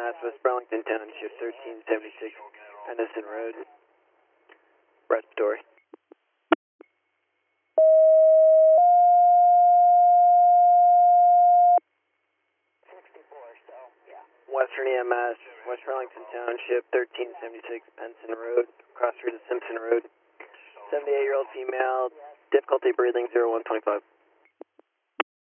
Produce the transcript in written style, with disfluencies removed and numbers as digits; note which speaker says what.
Speaker 1: Mass, West Burlington Township, 1376 Henderson Road, respiratory. Western EMS, West Burlington Township, 1376 Benson Road, cross street of Simpson Road. 78-year-old female, difficulty breathing, 0125.